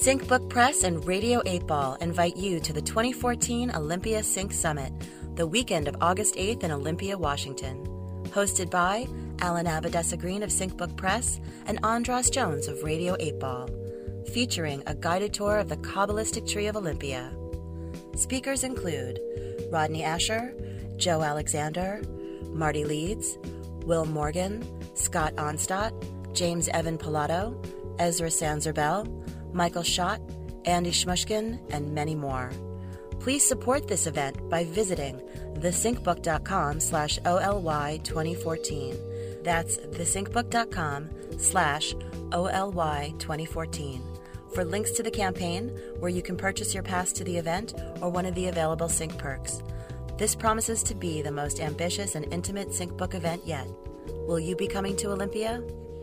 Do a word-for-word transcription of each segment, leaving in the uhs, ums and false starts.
Sync Book Press and Radio eight Ball invite you to the twenty fourteen Olympia Sync Summit, the weekend of August eighth in Olympia, Washington. Hosted by Alan Abadessa Green of Sync Book Press and Andras Jones of Radio eight Ball. Featuring a guided tour of the Kabbalistic Tree of Olympia. Speakers include Rodney Asher, Joe Alexander, Marty Leeds, Will Morgan, Scott Onstott, James Evan Pilato, Ezra Sanzerbell, Michael Schott, Andy Shmushkin, and many more. Please support this event by visiting thesyncbook.com slash OLY 2014. That's thesyncbook.com slash OLY 2014 for links to the campaign where you can purchase your pass to the event or one of the available Sync perks. This promises to be the most ambitious and intimate Sync Book event yet. Will you be coming to Olympia?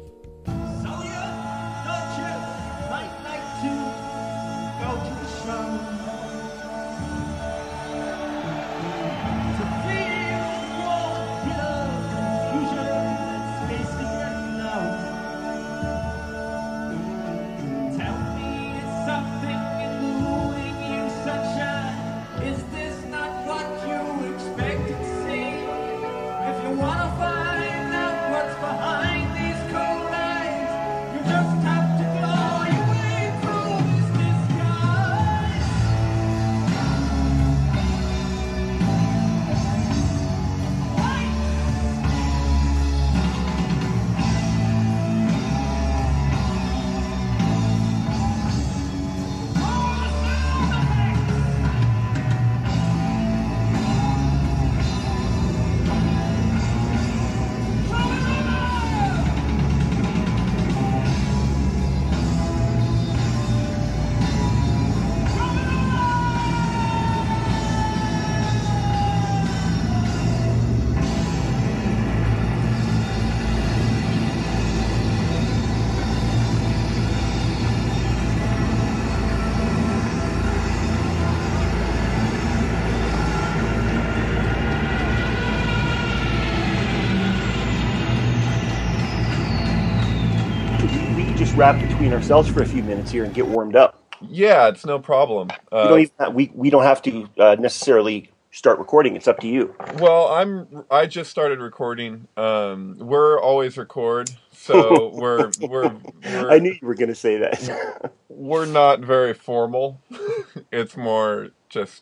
Wrap between ourselves for a few minutes here and get warmed up. Yeah, it's no problem. Uh, we don't even we we don't have to uh, necessarily start recording. It's up to you. Well, I'm I just started recording. Um, we're always record, so we're, we're we're. I knew you were going to say that. We're not very formal. It's more just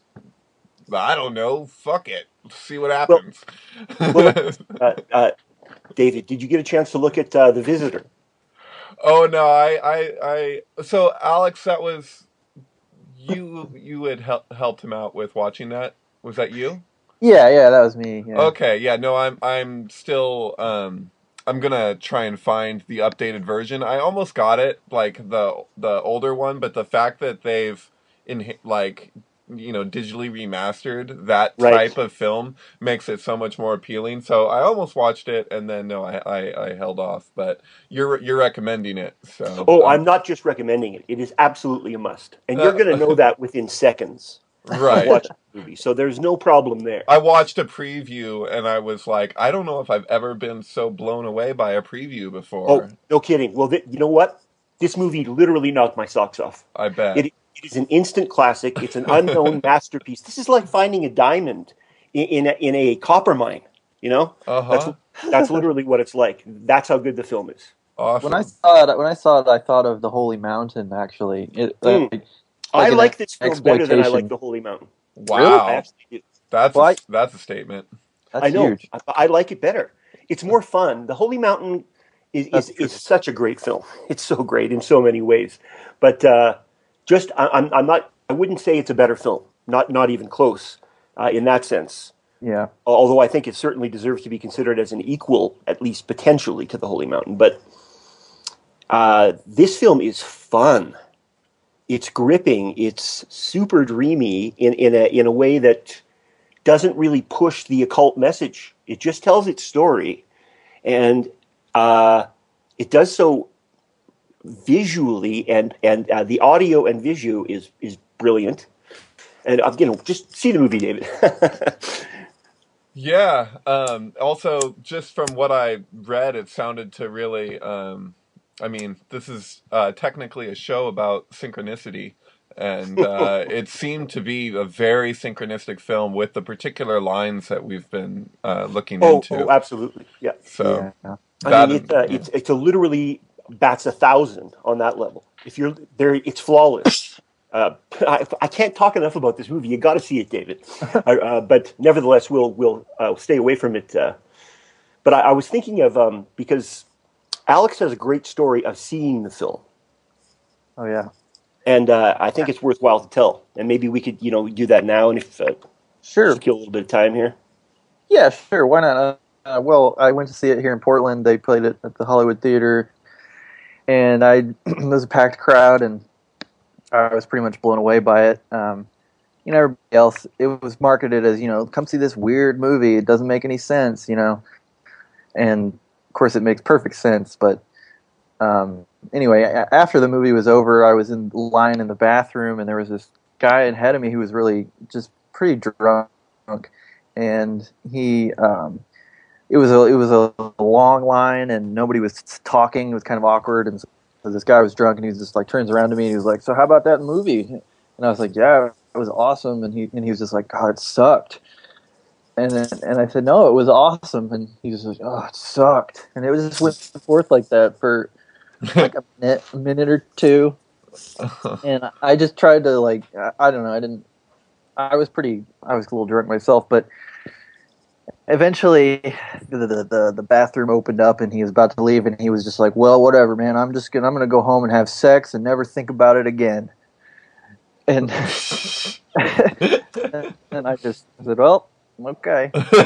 I don't know. Fuck it. Let's see what happens. Well, well, uh, uh, David, did you get a chance to look at uh, The Visitor? Oh no, I, I, I. So Alex, that was you. You had hel- helped him out with watching that. Was that you? Yeah, yeah, that was me. Yeah. Okay, yeah. No, I'm. I'm still. Um, I'm gonna try and find the updated version. I almost got it, like the the older one, but the fact that they've in like. you know, digitally remastered that right. type of film makes it so much more appealing. So I almost watched it, and then no, I, I, I held off. But you're you're recommending it, so oh, um, I'm not just recommending it; it is absolutely a must, and you're going to know that within seconds. Right. Watch the movie, so there's no problem there. I watched a preview, and I was like, I don't know if I've ever been so blown away by a preview before. Oh, no kidding. Well, th- you know what? This movie literally knocked my socks off. I bet. It, It is an instant classic. It's an unknown masterpiece. This is like finding a diamond in, in, a, in a copper mine, you know? Uh-huh. That's, that's literally what it's like. That's how good the film is. Awesome. When I saw it, when I saw it, I thought of The Holy Mountain, actually. It, mm. like, I like like this film better than I exploitation. like The Holy Mountain. Wow. Really? I absolutely do. That's, Well, a, I- that's a statement. That's I know. huge. I, I like it better. It's more fun. The Holy Mountain is, is, is such a great film. It's so great in so many ways. But uh, just, I, I'm, I'm not, I wouldn't say it's a better film. Not, not even close uh, in that sense. Yeah. Although I think it certainly deserves to be considered as an equal, at least potentially, to The Holy Mountain. But uh, this film is fun. It's gripping. It's super dreamy in, in a in a way that doesn't really push the occult message. It just tells its story, and uh, it does so visually, and and uh, the audio and visual is is brilliant. And uh, you know, just see the movie, David. Yeah. Um, also, just from what I read, it sounded to really um, I mean, this is uh, technically a show about synchronicity, and uh, it seemed to be a very synchronistic film with the particular lines that we've been uh, looking Oh, into. oh, absolutely, yeah. So Yeah. I that mean, and- it's uh, yeah. it's it's a literally bats a thousand on that level. If you're there, it's flawless. Uh, I, I can't talk enough about this movie. You got to see it, David. I, uh, but nevertheless, we'll we'll uh, stay away from it. Uh, but I, I was thinking of um, because Alex has a great story of seeing the film, Oh yeah. and uh, I think it's worthwhile to tell. And maybe we could, you know, do that now, and if uh, Sure. just kill a little bit of time here. Yeah, sure. Why not? Uh, uh, well, I went to see it here in Portland. They played it at the Hollywood Theater, and I it was a packed crowd, and I was pretty much blown away by it. Um, you know, everybody else, it was marketed as, you know, come see this weird movie. It doesn't make any sense, you know. And of course, it makes perfect sense. But um, anyway, a- after the movie was over, I was in line in the bathroom, and there was this guy ahead of me who was really just pretty drunk, and he. Um, It was a it was a long line, and nobody was talking. It was kind of awkward, and so this guy was drunk, and he was just like turns around to me, and he was like, "So how about that movie?" And I was like, "Yeah, it was awesome." And he and he was just like, "God, it sucked." And then, and I said, "No, it was awesome." And he was like, "Oh, it sucked." And it was just went forth like that for like a minute, a minute or two. And I just tried to like I, I don't know. I didn't. I was pretty. I was a little drunk myself, but. Eventually, the, the the the bathroom opened up, and he was about to leave, and he was just like, "Well, whatever, man. I'm just gonna I'm gonna go home and have sex and never think about it again." And and I just said, "Well, okay."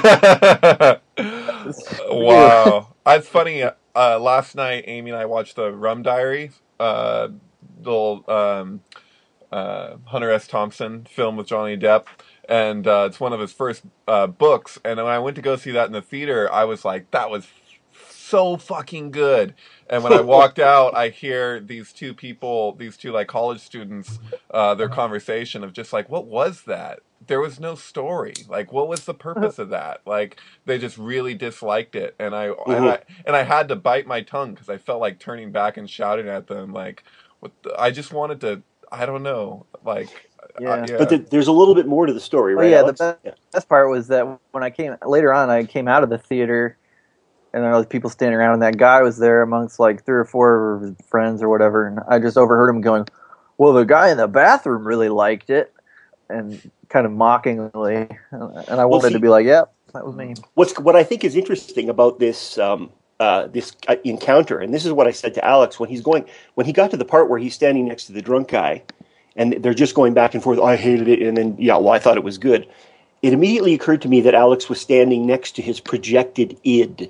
Wow, that's funny. Uh, last night, Amy and I watched the Rum Diary, uh, the little, um, uh, Hunter S. Thompson film with Johnny Depp, and uh, it's one of his first uh, books. And when I went to go see that in the theater, I was like, "That was so fucking good." And when I walked out, I hear these two people, these two like college students, uh, their conversation of just like, "What was that? There was no story. Like, what was the purpose of that?" Like, they just really disliked it, and I Mm-hmm. and I and I had to bite my tongue because I felt like turning back and shouting at them, like, "What?" The, I just wanted to. I don't know, like, Yeah. uh, yeah. But the, there's a little bit more to the story, Oh right? yeah, Alex? the best, Yeah. best part was that when I came later on, I came out of the theater, and there were people standing around, and that guy was there amongst like three or four of his friends or whatever, and I just overheard him going, "Well, the guy in the bathroom really liked it," and kind of mockingly, and I wanted see- to be like, "Yep, that was me." What's what I think is interesting about this um, uh, this uh, encounter, and this is what I said to Alex when he's going when he got to the part where he's standing next to the drunk guy, and they're just going back and forth. "Oh, I hated it," and then yeah, well, I thought it was good. It immediately occurred to me that Alex was standing next to his projected id.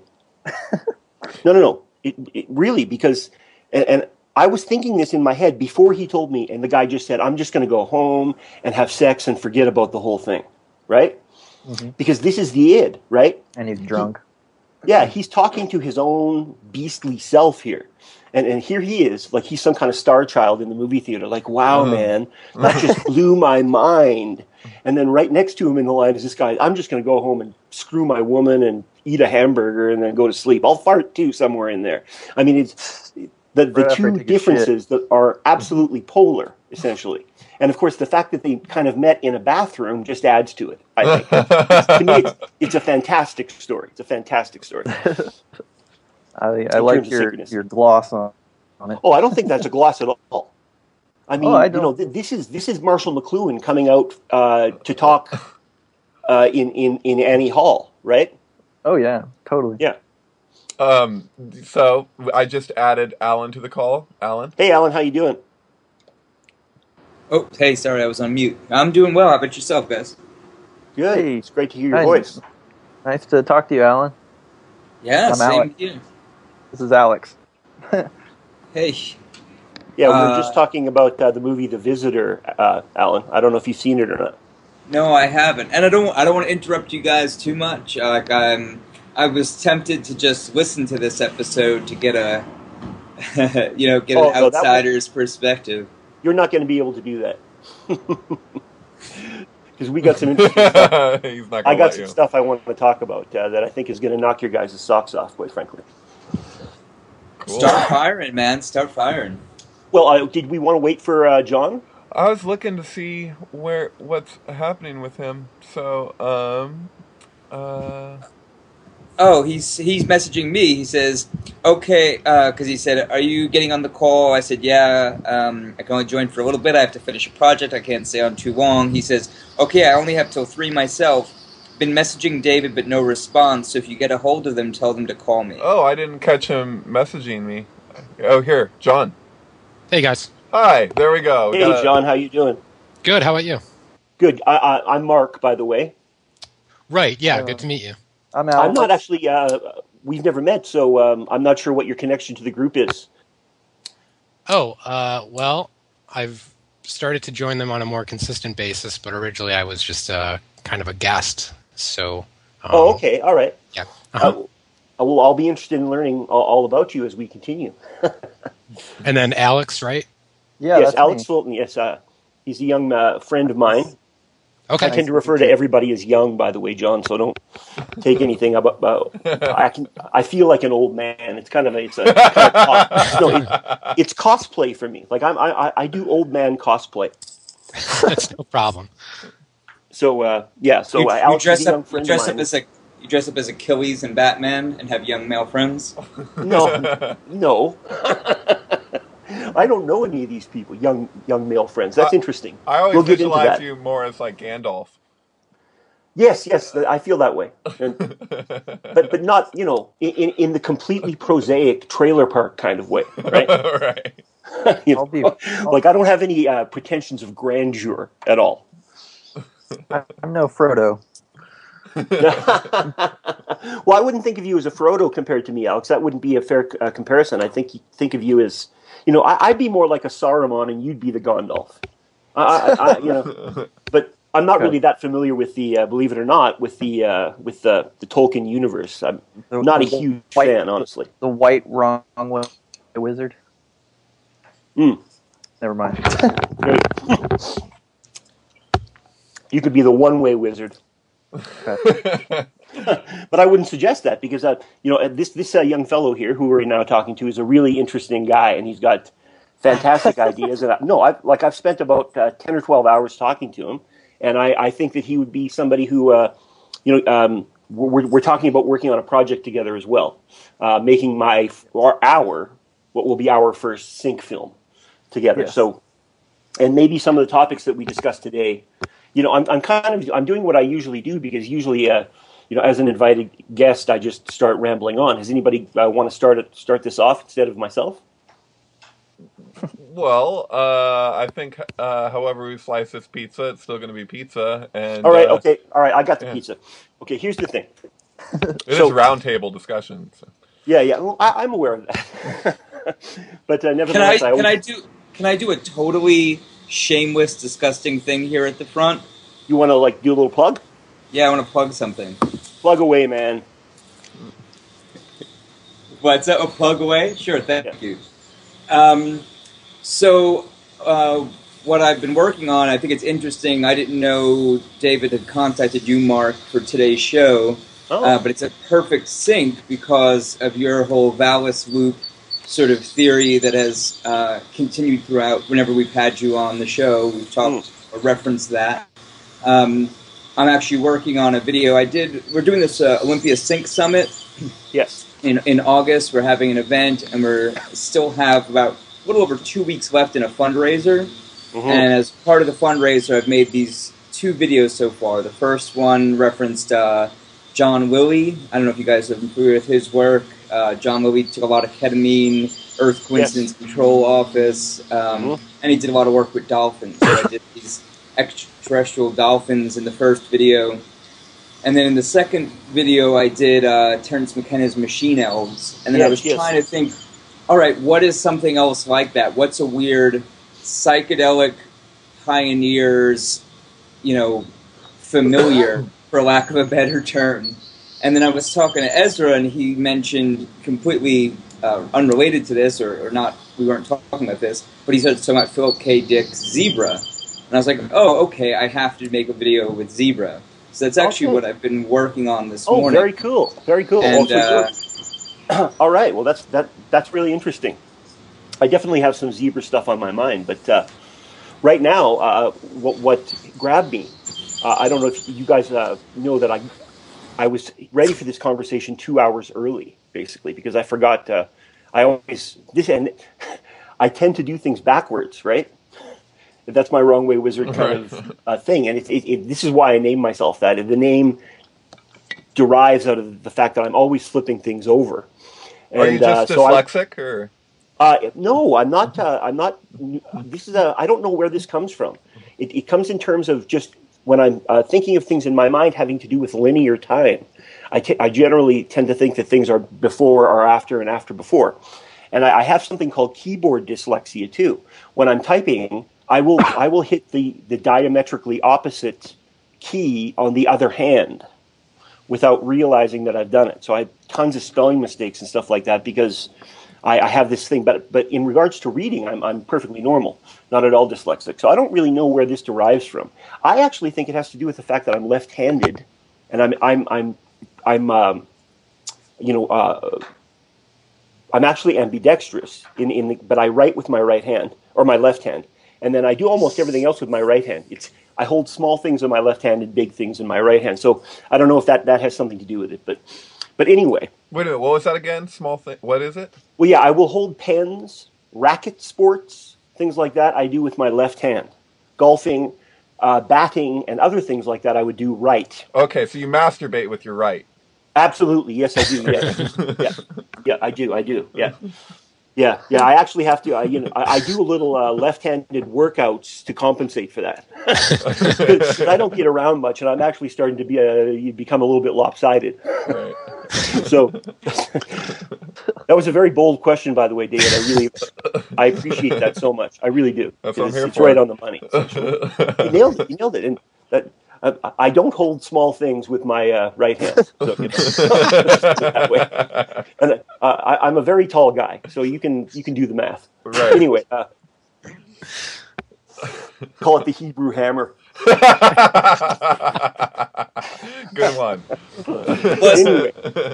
no, no, no. It, it really because, and, and I was thinking this in my head before he told me, and the guy just said, "I'm just going to go home and have sex and forget about the whole thing," right? Mm-hmm. Because this is the id, right? And he's drunk. Yeah, he's talking to his own beastly self here. And and here he is, like he's some kind of star child in the movie theater. Like, wow, Uh-huh. man, that just blew my mind. And then right next to him in the line is this guy, "I'm just going to go home and screw my woman and eat a hamburger and then go to sleep. I'll fart too somewhere in there." I mean, it's the, the Right after I two take a differences that are absolutely polar, essentially. And of course, the fact that they kind of met in a bathroom just adds to it, I think. To me, it's, it's a fantastic story. It's a fantastic story. I, I In like terms of your synchronous. your gloss on, on it. Oh, I don't think that's a gloss at all. I mean, Oh, I you know, don't- th- this is this is Marshall McLuhan coming out uh, to talk uh, in, in in Annie Hall, right? Oh yeah, totally. Yeah. Um, so I just added Alan to the call. Alan, Hey, Alan, how you doing? Oh, hey, sorry, I was on mute. I'm doing well. How about yourself, guys? Good. Hey. It's great to hear your Hi. voice. Nice to talk to you, Alan. Yeah, I'm same Alex. here. This is Alex. Hey, Yeah, we were Uh, just talking about uh, the movie The Visitor, uh, Alan. I don't know if you've seen it or not. no, I haven't, and I don't. I don't want to interrupt you guys too much. Uh, Like I'm, I was tempted to just listen to this episode to get a, you know, get Oh, an no, that outsider's perspective. You're not going to be able to do that. Because we got some interesting stuff. he's not. Gonna I got let some you. stuff I want to talk about uh, that I think is going to knock your guys' socks off, quite frankly. Cool. Start firing, man. Start firing. Well, uh, did we want to wait for uh, John? I was looking to see where what's happening with him. So, um, uh, Oh, he's he's messaging me. He says, "Okay," because uh, he said, "Are you getting on the call?" I said, "Yeah. Um, I can only join for a little bit. I have to finish a project. I can't stay on too long." He says, "Okay, I only have till three myself. Been messaging David, but no response. So if you get a hold of them, tell them to call me." oh, I didn't catch him messaging me. Oh, here, John. Hey guys. Hi, there we go. We Hey, got a- John, how you doing? Good. How about you? Good. I, I, I'm Mark, by the way. Right. Yeah. Uh, Good to meet you. I'm out. I'm not actually. Uh, we've never met, so um, I'm not sure what your connection to the group is. Oh, uh, well, I've started to join them on a more consistent basis, but originally I was just uh, kind of a guest. So. Um, Oh, okay. All right. Yeah. Uh-huh. Uh, well, I'll be interested in learning all, all about you as we continue. And then Alex, right? Yeah, yes, that's Alex me. Fulton. Yes, uh, he's a young uh, friend of mine. Okay. I tend to refer to everybody as young, by the way, John. So don't take anything about. about I can. I feel like an old man. It's kind of a. It's a. Kind of cos, no, it, it's cosplay for me. Like I'm. I, I do old man cosplay. That's no problem. So uh, yeah. So you, uh, you Alex dress is a young up. You friend dress of up mine. as a you dress up as Achilles and Batman, and have young male friends. No, no. I don't know any of these people. Young, young male friends. That's I- interesting. I always We'll get into visualize that. you more as like Gandalf. Yes, yes, I feel that way. And, but but not, you know, in, in the completely prosaic trailer park kind of way, right? Right. You I'll be- know, like I don't have any uh, pretensions of grandeur at all. I'm no Frodo. Well, I wouldn't think of you as a Frodo compared to me, Alex. That wouldn't be a fair uh, comparison. I think think of you as, you know, I, I'd be more like a Saruman, and you'd be the Gandalf. I, I, I, you know, but I'm not really that familiar with the, uh, believe it or not, with the uh, with the, the Tolkien universe. I'm The- not a the huge white- fan, honestly. The white wrong way wizard. Mm. Never mind. You could be the one-way wizard. But I wouldn't suggest that because, uh, you know, this this uh, young fellow here who we're now talking to is a really interesting guy, and he's got fantastic ideas. And I, no, I've like I've spent about uh, ten or twelve hours talking to him, and I, I think that he would be somebody who, uh, you know, um, we're we're talking about working on a project together as well, uh, making my or our what will be our first sync film together. Yes. So, and maybe some of the topics that we discussed today. You know, I'm I'm kind of I'm doing what I usually do because usually, uh, you know, as an invited guest, I just start rambling on. Does anybody uh, want to start it, start this off instead of myself? Well, uh, I think uh, however we slice this pizza, it's still going to be pizza. And All right, uh, okay, all right. I got the yeah. pizza. Okay, here's the thing. It So- is round table discussion. So. Yeah, yeah, well, I, I'm aware of that. But uh, Can I nevertheless, I, can I always, do can I do a totally shameless, disgusting thing here at the front? you want to like do a little plug? Yeah, I want to plug something. Plug away, man. What's that? A plug away? Sure, thank Yeah. you. Um, so, uh, what I've been working on, I think it's interesting. I didn't know David had contacted you, Mark, for today's show, Oh, uh, but it's a perfect sync because of your whole Valis loop sort of theory that has uh, continued throughout. Whenever we've had you on the show, we've talked or referenced that. Um, I'm actually working on a video. I did. We're doing this uh, Olympia Sync Summit. yes. In, in August, we're having an event, and we're still have about a little over two weeks left in a fundraiser. Mhm. And as part of the fundraiser, I've made these two videos so far. The first one referenced uh, John Lilly. I don't know if you guys are familiar with his work. Uh, John Lilly took a lot of ketamine, Earth Coincidence Control Office, um, Mhm. and he did a lot of work with dolphins. So I did these extraterrestrial dolphins in the first video. And then in the second video, I did uh, Terence McKenna's Machine Elves. And then I Yes, was yes. trying to think, all right, what is something else like that? What's a weird psychedelic pioneers, you know, familiar, for lack of a better term? And then I was talking to Ezra, and he mentioned completely uh, unrelated to this, or, or not, we weren't talking about this, but he started talking about Philip K. Dick's Zebra. And I was like, oh, okay, I have to make a video with Zebra. So that's actually Okay. what I've been working on this Oh, morning. very cool. Very cool. And Also, uh, All right. Well, that's that. That's really interesting. I definitely have some zebra stuff on my mind, but uh, right now, uh, what, what grabbed me? Uh, I don't know if you guys uh, know that I I was ready for this conversation two hours early, basically, because I forgot. Uh, I always this and I tend to do things backwards, right? That's my wrong way wizard kind of uh, thing, and it, it, it, this is why I named myself that. The name derives out of the fact that I'm always flipping things over. And, Are you just uh, so dyslexic, I, or? Uh, no, I'm not. Uh, I'm not. This is a. I don't know where this comes from. It, it comes in terms of just when I'm uh, thinking of things in my mind having to do with linear time. I, t- I generally tend to think that things are before or after and after before, and I, I have something called keyboard dyslexia too. When I'm typing, I will I will hit the the diametrically opposite key on the other hand without realizing that I've done it. So I have tons of spelling mistakes and stuff like that because I, I have this thing. But but in regards to reading, I'm I'm perfectly normal, not at all dyslexic. So I don't really know where this derives from. I actually think it has to do with the fact that I'm left-handed, and I'm I'm I'm I'm um, you know uh, I'm actually ambidextrous in in the, but I write with my right hand or my left hand, and then I do almost everything else with my right hand. It's I hold small things in my left hand and big things in my right hand. So I don't know if that, that has something to do with it. But but anyway. Wait a minute, what was that again? Small thing. What is it? Well, yeah, I will hold pens, racket sports, things like that I do with my left hand. Golfing, uh, batting, and other things like that I would do right. Okay, so you masturbate with your right. Absolutely. Yes, I do. Yes. yeah. yeah, I do. I do. Yeah. Yeah, yeah. I actually have to. I, you know, I, I do a little uh, left-handed workouts to compensate for that. Because I don't get around much, and I'm actually starting to be a, you become a little bit lopsided. Right. So that was a very bold question, by the way, David. I really, I appreciate that so much. I really do. That's what I'm it's, here it's for. right on the money. You nailed it. You nailed it. And that. I, I don't hold small things with my uh, right hand. So, you know, that way. And uh, I, I'm a very tall guy, so you can you can do the math. Right. Anyway, uh, call it the Hebrew hammer. Good one. Anyway.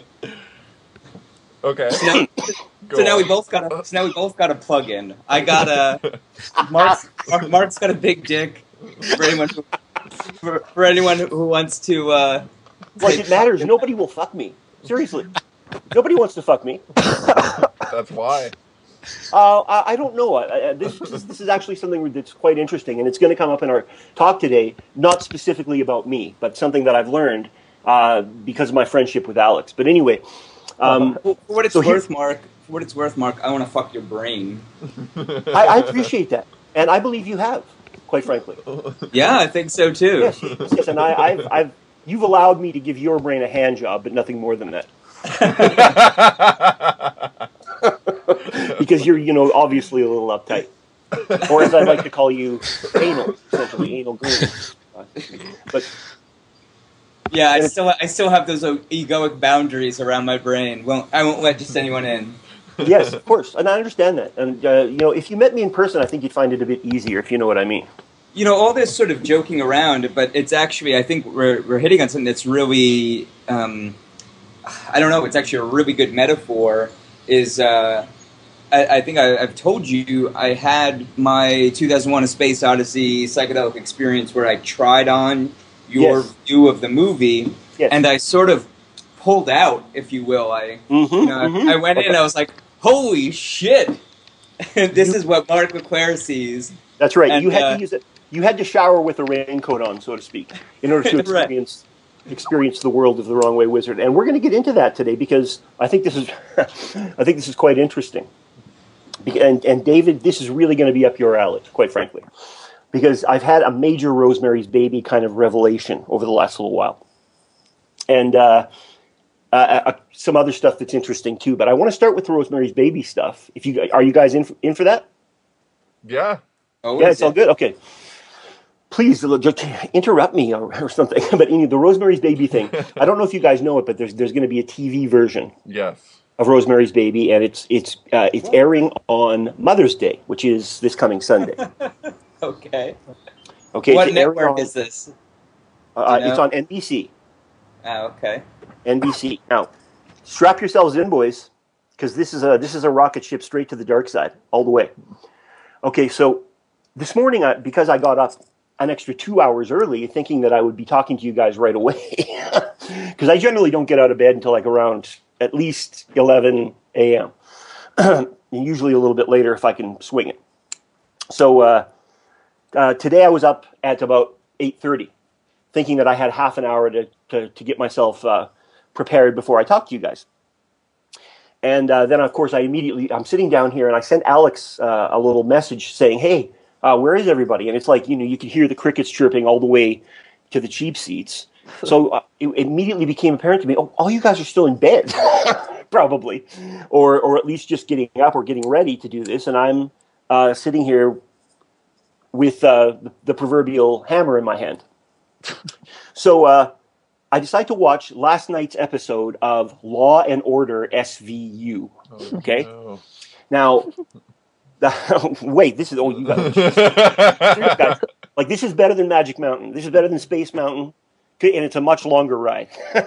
Okay. So now, so now we both got a. So now we both got a plug in. I got a. Mark's, Mark's got a big dick. For anyone who, for, for anyone who wants to. Uh, like it matters. Nobody will fuck me. Seriously, nobody wants to fuck me. That's why. Uh, I, I don't know. Uh, this, this this is actually something that's quite interesting, and it's going to come up in our talk today. Not specifically about me, but something that I've learned uh, because of my friendship with Alex. But anyway, um, for, for what it's so worth, here, Mark. For what it's worth, Mark, I want to fuck your brain. I, I appreciate that, and I believe you have. Quite frankly. Yeah, I think so too. Yes, yes, yes. And I, I've, I've, you've allowed me to give your brain a hand job, but nothing more than that. Because you're, you know, obviously a little uptight, or as I like to call you, anal, essentially anal green. Uh, but yeah, I still, I still have those egoic boundaries around my brain. Won't I won't let just anyone in. Yes, of course, and I understand that. And uh, you know, if you met me in person, I think you'd find it a bit easier, if you know what I mean. You know, all this sort of joking around, but it's actually, I think we're we're hitting on something that's really, um, I don't know, it's actually a really good metaphor. Is uh, I, I think I, I've told you I had my two thousand one: A Space Odyssey psychedelic experience where I tried on your Yes. view of the movie, Yes. and I sort of pulled out, if you will. I Mm-hmm, you know, mm-hmm. I went in Okay. and I was like, holy shit! This is what Mark LeClaire sees. That's right. And, you had uh, to use it. You had to shower with a raincoat on, so to speak, in order to Right. experience experience the world of the Wrong Way Wizard. And we're going to get into that today because I think this is I think this is quite interesting. Be- And and David, this is really going to be up your alley, quite frankly, because I've had a major Rosemary's Baby kind of revelation over the last little while, and uh, uh, uh, some other stuff that's interesting too. But I want to start with the Rosemary's Baby stuff. If you are you guys in for, in for that? Yeah. Oh, Yeah, is it's all it? good. Okay. Please uh, just interrupt me or, or something. But in the Rosemary's Baby thing, I don't know if you guys know it, but there's there's going to be a T V version Yes. of Rosemary's Baby, and it's it's uh, it's airing on Mother's Day, which is this coming Sunday. Okay. Okay, What it's airing network on- is this? Uh, Do you it's know? on N B C. Oh, okay. N B C. Now, strap yourselves in, boys. because this is a this is a rocket ship straight to the dark side, all the way. Okay, so this morning, I, because I got up an extra two hours early, thinking that I would be talking to you guys right away, because I generally don't get out of bed until like around at least eleven a.m. and usually a little bit later if I can swing it. So uh, uh, today I was up at about eight thirty, thinking that I had half an hour to to, to get myself uh, prepared before I talk to you guys. And uh, then, of course, I immediately, I'm sitting down here and I sent Alex uh, a little message saying, hey, uh, where is everybody? And it's like, you know, you could hear the crickets chirping all the way to the cheap seats. So uh, it immediately became apparent to me, oh, all you guys are still in bed, probably, or or at least just getting up or getting ready to do this. And I'm uh, sitting here with uh, the, the proverbial hammer in my hand. So uh, I decided to watch last night's episode of Law and Order S V U. Oh, okay? No. Now, the, wait, this is, oh, you guys, guys, like, this is better than Magic Mountain. This is better than Space Mountain. And it's a much longer ride.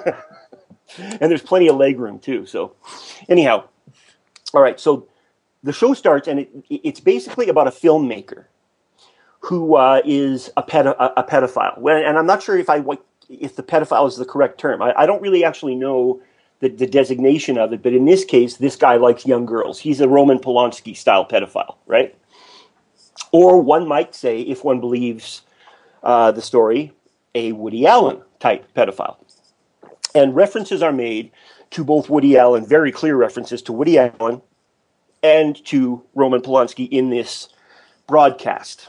And there's plenty of legroom, too. So, anyhow, all right, so the show starts, and it, it's basically about a filmmaker who uh, is a, pedo- a pedophile. Well, and I'm not sure if I if the pedophile is the correct term. I, I don't really actually know the, the designation of it, but in this case, this guy likes young girls. He's a Roman Polanski-style pedophile, right? Or one might say, if one believes uh, the story, a Woody Allen-type pedophile. And references are made to both Woody Allen, very clear references to Woody Allen and to Roman Polanski in this broadcast.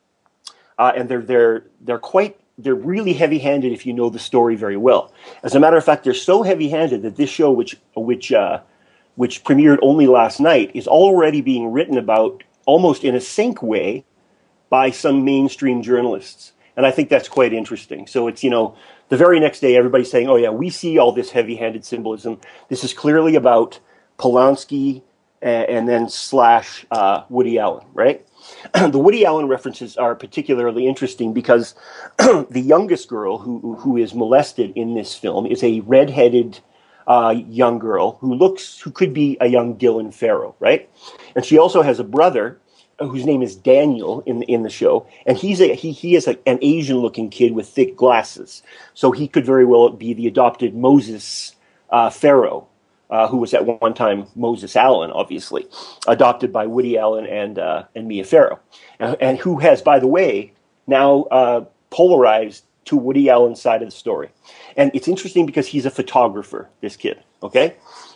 Uh, and they're they're they're quite they're really heavy-handed if you know the story very well. As a matter of fact, they're so heavy-handed that this show, which which uh, which premiered only last night, is already being written about almost in a sync way by some mainstream journalists. And I think that's quite interesting. So it's, you know, the very next day, everybody's saying, oh, yeah, we see all this heavy-handed symbolism. This is clearly about Polanski and, and then slash uh, Woody Allen, right? The Woody Allen references are particularly interesting because the youngest girl who, who is molested in this film is a red-headed uh, young girl who looks, who could be a young Dylan Farrow, right? And she also has a brother whose name is Daniel in in the show, and he's a he he is a, an Asian-looking kid with thick glasses, so he could very well be the adopted Moses uh, Farrow, uh, who was at one time Moses Allen, obviously, adopted by Woody Allen and uh, and Mia Farrow, and, and who has, by the way, now uh, polarized to Woody Allen's side of the story. And it's interesting because he's a photographer, this kid. Okay,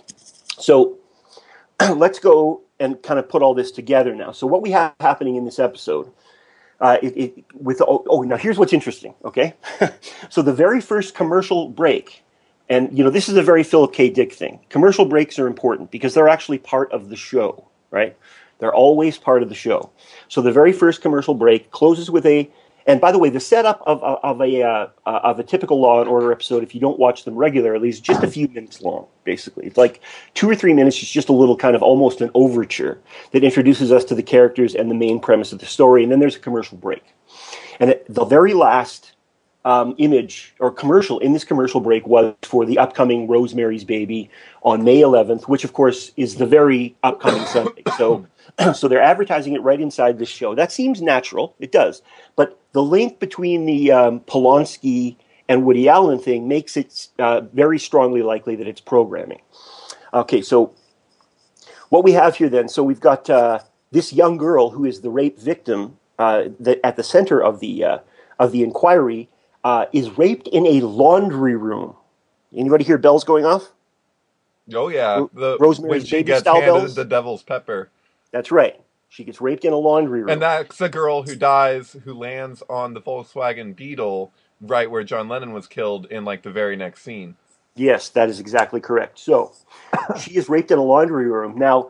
so let's go and kind of put all this together now. So what we have happening in this episode, uh, it, it, with oh, oh, now here's what's interesting, okay? So the very first commercial break, and you know this is a very Philip K. Dick thing. Commercial breaks are important because they're actually part of the show, right? They're always part of the show. So the very first commercial break closes with a, and by the way, the setup of of a uh, of a typical Law and Order episode, if you don't watch them regularly, is just a few minutes long. Basically, it's like two or three minutes. It's just a little kind of almost an overture that introduces us to the characters and the main premise of the story, and then there's a commercial break. And it, the very last um, image or commercial in this commercial break was for the upcoming Rosemary's Baby on May eleventh, which of course is the very upcoming Sunday. So. So they're advertising it right inside this show. That seems natural. It does. But the link between the um, Polanski and Woody Allen thing makes it uh, very strongly likely that it's programming. Okay, so what we have here then, so we've got uh, this young girl who is the rape victim uh, that at the center of the uh, of the inquiry uh, is raped in a laundry room. Anybody hear bells going off? Oh, yeah. The, Rosemary's when she Baby gets style handed bells? the devil's pepper. That's right. She gets raped in a laundry room. And that's the girl who dies, who lands on the Volkswagen Beetle, right where John Lennon was killed in, like, the very next scene. Yes, that is exactly correct. So, she is raped in a laundry room. Now,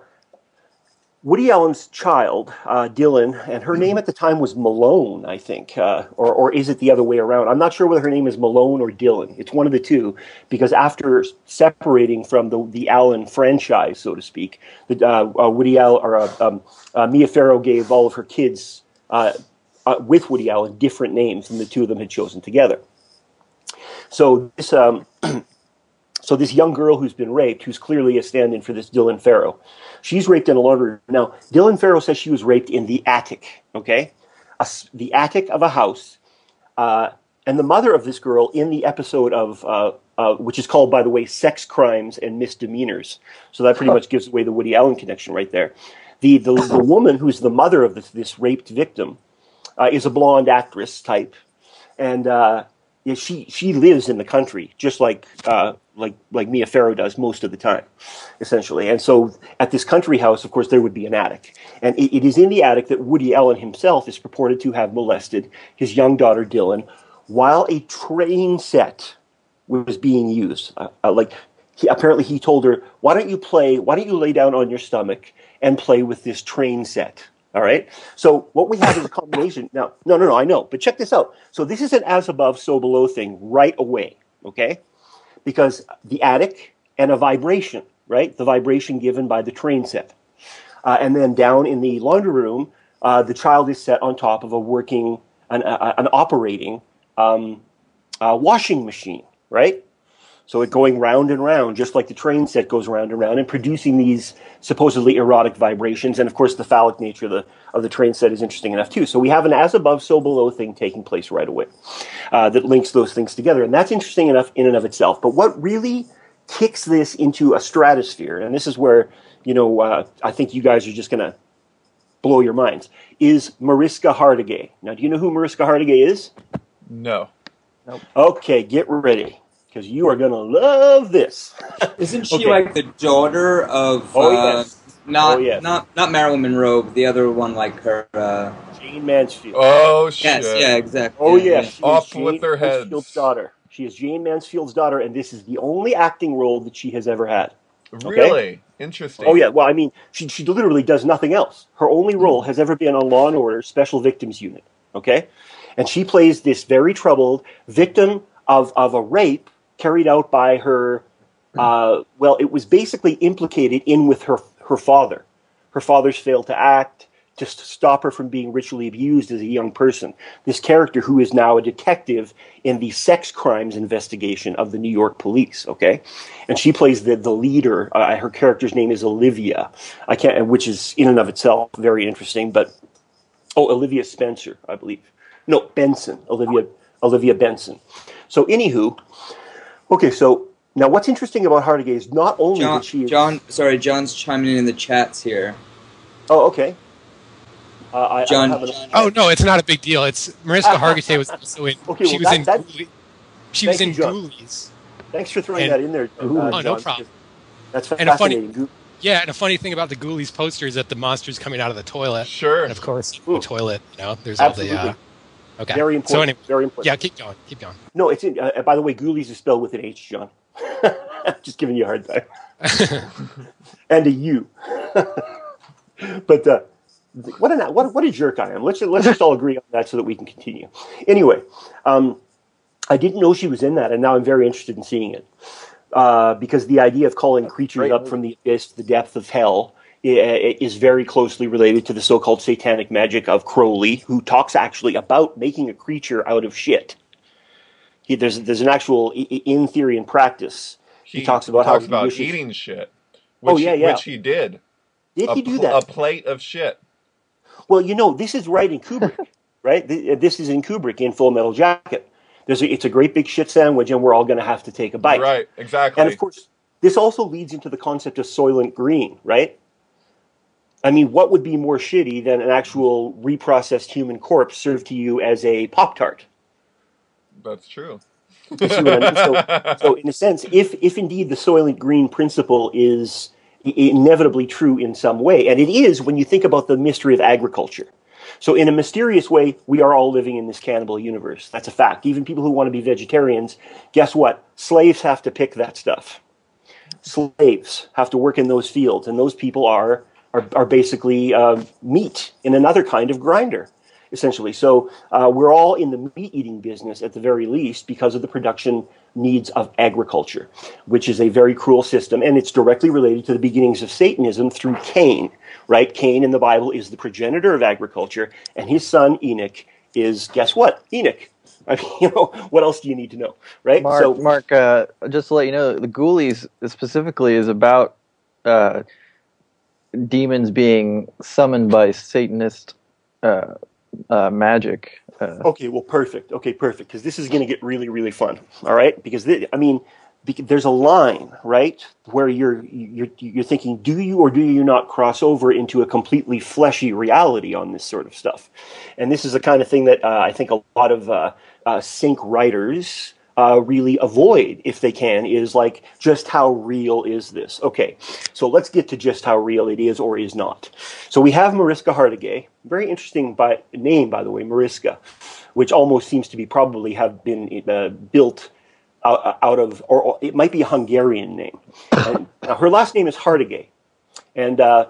Woody Allen's child, uh, Dylan, and her name at the time was Malone, I think, uh, or, or is it the other way around? I'm not sure whether her name is Malone or Dylan. It's one of the two, because after separating from the the Allen franchise, so to speak, the, uh, uh, Woody Allen or uh, um, uh, Mia Farrow gave all of her kids uh, uh, with Woody Allen different names than the two of them had chosen together. So this um, So this young girl who's been raped, who's clearly a stand-in for this Dylan Farrow, she's raped in a laundry room. Now, Dylan Farrow says she was raped in the attic, okay? A, the attic of a house. Uh, and the mother of this girl in the episode of, uh, uh, which is called, by the way, Sex Crimes and Misdemeanors. So that pretty much gives away the Woody Allen connection right there. The, the, the woman who's the mother of this, this raped victim uh, is a blonde actress type. And uh, yeah, she she lives in the country, just like uh, like like Mia Farrow does most of the time, essentially. And so at this country house, of course, there would be an attic. And it, it is in the attic that Woody Allen himself is purported to have molested his young daughter, Dylan, while a train set was being used. Uh, uh, like he, apparently he told her, why don't you play, why don't you lay down on your stomach and play with this train set? All right. So what we have is a combination. Now, no, no, no, I know. But check this out. So this is an as above, so below thing right away. Okay. Because the attic and a vibration, right? The vibration given by the train set. Uh, and then down in the laundry room, uh, the child is set on top of a working, an, uh, an operating um, uh, washing machine, right? So it going round and round, just like the train set goes round and round, and producing these supposedly erotic vibrations. And of course, the phallic nature of the of the train set is interesting enough too. So we have an as above, so below thing taking place right away uh, that links those things together, and that's interesting enough in and of itself. But what really kicks this into a stratosphere, and this is where you know uh, I think you guys are just going to blow your minds, is Mariska Hargitay. Now, do you know who Mariska Hargitay is? No. Nope. Okay, get ready, because you are going to love this. Isn't she Okay. like the daughter of Oh, uh, yes. not Oh, yes. not not Marilyn Monroe, but the other one like her? Uh, Jane Mansfield. Oh shit. yes, yeah, exactly. Oh, yeah, yes. yeah. She Off is Jane with their heads. Mansfield's daughter. She is Jane Mansfield's daughter, and this is the only acting role that she has ever had. Really interesting. Oh, yeah. Well, I mean, she, she literally does nothing else. Her only role has ever been on Law and Order Special Victims Unit, okay? And she plays this very troubled victim of, of a rape carried out by her, uh, well, it was basically implicated in with her, her father. Her father's failed to act to stop her from being ritually abused as a young person. This character who is now a detective in the sex crimes investigation of the New York police, okay? And she plays the, the leader. Uh, her character's name is Olivia, I can't, which is in and of itself very interesting, but, oh, Olivia Spencer, I believe. No, Benson, Olivia Olivia Benson. So, anywho, okay, so now what's interesting about Hargitay is not only John, that she is... John, sorry, John's chiming in in the chats here. Oh, okay. Uh, I, John- I don't have an- Oh no, it's not a big deal. It's Mariska Hargitay was also in. Okay, she well, was that- in. that- Ghoulies- she was in Thank you, John. Ghoulies. Thanks for throwing And- that in there. Uh, Oh, no John, problem. because That's And a funny- fascinating. Goo- Yeah, and a funny thing about the Ghoulies poster is that the monster's coming out of the toilet. Sure. And of course, Ooh. the toilet. You know, there's all Absolutely. the. Uh, okay. Very So important. anyway, very important. yeah, keep going. Keep going. No, it's in, uh, by the way, Ghoulies is spelled with an H, John. Just giving you a hard time. And a U. But uh, what, an, what, what a jerk I am. Let's, let's just all agree on that so that we can continue. Anyway, um, I didn't know she was in that, and now I'm very interested in seeing it. Uh, because the idea of calling creatures Great up movie. from the abyss, the depth of hell, i- i- is very closely related to the so-called satanic magic of Crowley, who talks actually about making a creature out of shit. He, there's, there's an actual, i- i- in theory and practice, he, talks about how talks he about wishes- eating shit. Which Oh, yeah, he, yeah. Which he did. Did a, he do pl- that? A plate of shit. Well, you know, this is right in Kubrick, right? Th- This is in Kubrick in Full Metal Jacket. There's a, it's a great big shit sandwich, and we're all going to have to take a bite. Right, exactly. And of course, this also leads into the concept of Soylent Green, right? I mean, what would be more shitty than an actual reprocessed human corpse served to you as a Pop-Tart? That's true. You see what I mean? So, so in a sense, if, if indeed the Soylent Green principle is i- inevitably true in some way, and it is when you think about the mystery of agriculture. So in a mysterious way, we are all living in this cannibal universe. That's a fact. Even people who want to be vegetarians, guess what? Slaves have to pick that stuff. Slaves have to work in those fields, and those people are are, are basically uh, meat in another kind of grinder, essentially. So uh, we're all in the meat-eating business at the very least because of the production needs of agriculture, which is a very cruel system, and it's directly related to the beginnings of Satanism through Cain, right? Cain in the Bible is the progenitor of agriculture, and his son Enoch is, guess what? Enoch, I mean, you know, what else do you need to know, right? Mark, so, Mark, uh, just to let you know, the Ghoulies specifically is about uh, demons being summoned by Satanist uh, uh, magic. Uh, okay, well, perfect. Okay, perfect, because this is going to get really, really fun. All right, because th- I mean, bec- there's a line, right, where you're you're you're thinking, do you or do you not cross over into a completely fleshy reality on this sort of stuff? And this is the kind of thing that uh, I think a lot of uh, uh, sync writers uh, really avoid, if they can, is like, just how real is this? Okay, so let's get to just how real it is or is not. So we have Mariska Hargitay, very interesting by, name, by the way, Mariska, which almost seems to be probably have been uh, built out, out of, or, or it might be a Hungarian name. And, now her last name is Hargitay, and uh,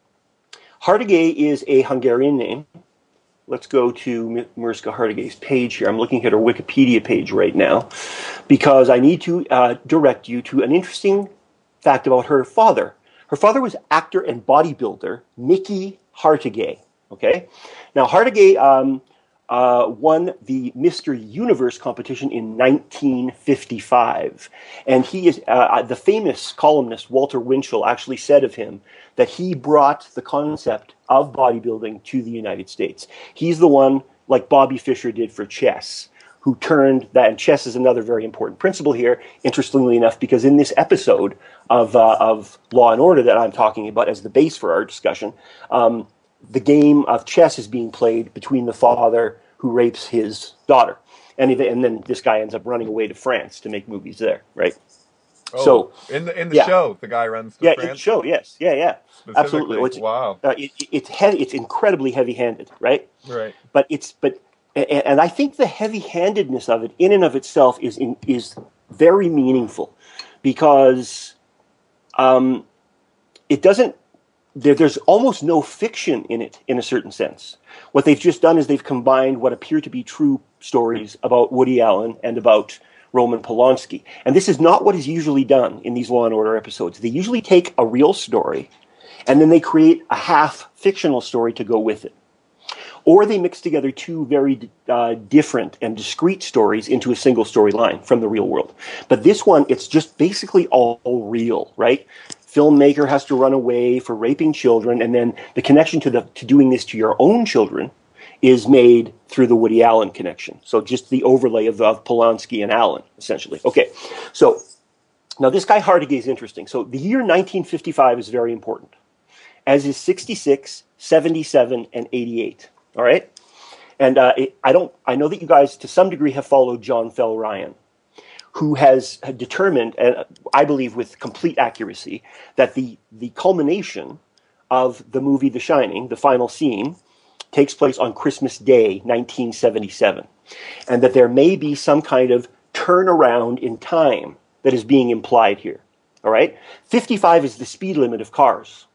Hargitay is a Hungarian name. Let's go to Mariska Hargitay's page here. I'm looking at her Wikipedia page right now because I need to uh, direct you to an interesting fact about her father. Her father was actor and bodybuilder Mickey Hargitay. Okay, now Hargitay um, uh, won the Mister Universe competition in nineteen fifty-five, and he is uh, the famous columnist Walter Winchell actually said of him that he brought the concept of bodybuilding to the United States. He's the one, like Bobby Fischer did for chess, who turned that, and chess is another very important principle here, interestingly enough, because in this episode of uh, of Law and Order that I'm talking about as the base for our discussion, um, the game of chess is being played between the father who rapes his daughter. And, and then this guy ends up running away to France to make movies there, right? Oh, so in the in the yeah. show, the guy runs to yeah, France. in the show, yes, yeah, yeah, absolutely. It's, wow, uh, it, it's heavy. It's incredibly heavy-handed, right? Right. But it's but, and, and I think the heavy-handedness of it, in and of itself, is in, is very meaningful, because um, it doesn't. There, there's almost no fiction in it, in a certain sense. What they've just done is they've combined what appear to be true stories about Woody Allen and about Roman Polanski. And this is not what is usually done in these Law and Order episodes. They usually take a real story, and then they create a half-fictional story to go with it. Or they mix together two very uh, different and discrete stories into a single storyline from the real world. But this one, it's just basically all real, right? Filmmaker has to run away for raping children, and then the connection to the to doing this to your own children is made through the Woody Allen connection. So just the overlay of, of Polanski and Allen, essentially. Okay, so now this guy Hargitay is interesting. So the year nineteen fifty-five is very important, as is sixty-six, seventy-seven, and eighty-eight. All right? And uh, it, I don't. I know that you guys, to some degree, have followed John Fell Ryan, who has determined, and I believe with complete accuracy, that the, the culmination of the movie The Shining, the final scene, takes place on Christmas Day, nineteen seventy-seven. And that there may be some kind of turnaround in time that is being implied here. All right? fifty-five is the speed limit of cars